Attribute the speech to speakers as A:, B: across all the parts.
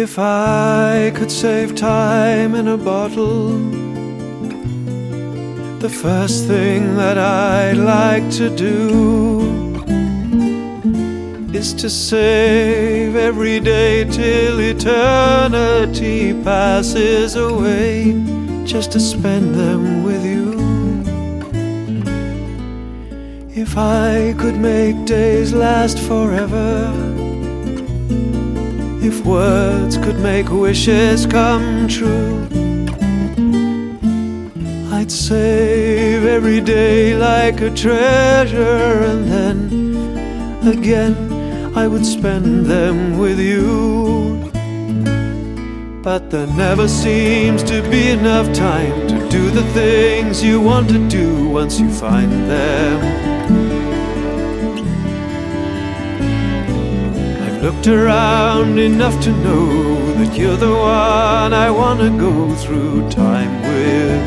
A: If I could save time in a bottle, the first thing that I'd like to do is to save every day till eternity passes away, just to spend them with you. If I could make days last forever, if words could make wishes come true, I'd save every day like a treasure, and then again I would spend them with you. But there never seems to be enough time to do the things you want to do once you find them. Looked around enough to know that you're the one I want to go through time with.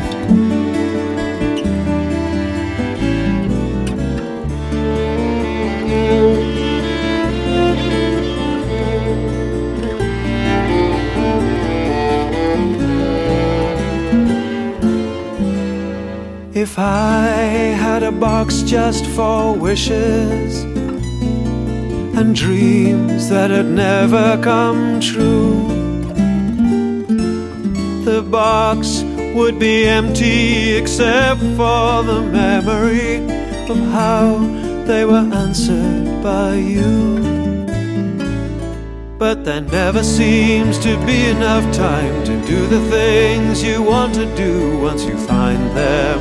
A: If I had a box just for wishes and dreams that had never come true, the box would be empty except for the memory of how they were answered by you. But there never seems to be enough time to do the things you want to do once you find them.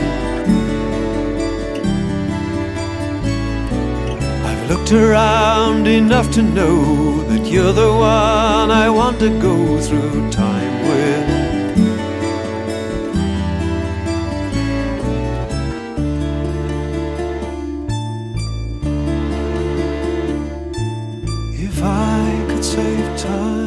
A: Looked around enough to know that you're the one I want to go through time with. If I could save time